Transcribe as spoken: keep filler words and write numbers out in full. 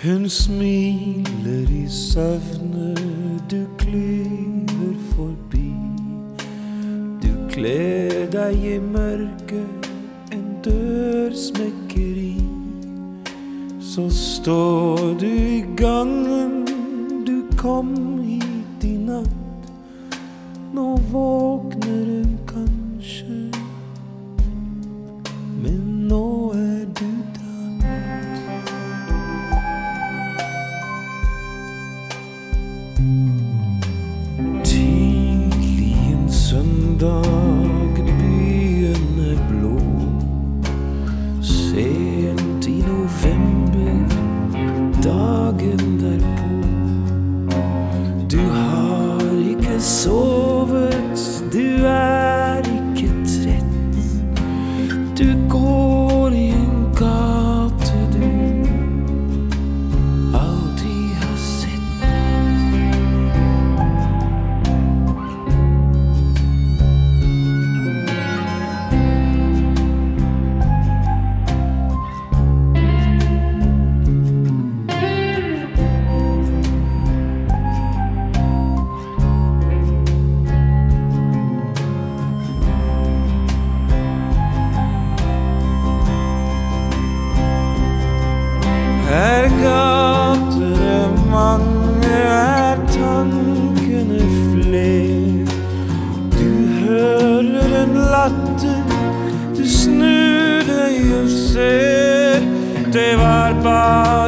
Hun smiler i søvne, du klyver forbi. Du kler deg i mørket, en dør smekker i. Så står du i gangen, du kom hit i natt. Nå våkner hun kanskje, men nå er du tatt. Tidlig en søndag, byen er blå. Sent i november, dagen derpå. Du har ikke sovet, du er ikke trett. Du går i en gate du aldri har sett. Her gater er mange, er tankene fler. Du hører en latter, du snur deg og ser. Det var bare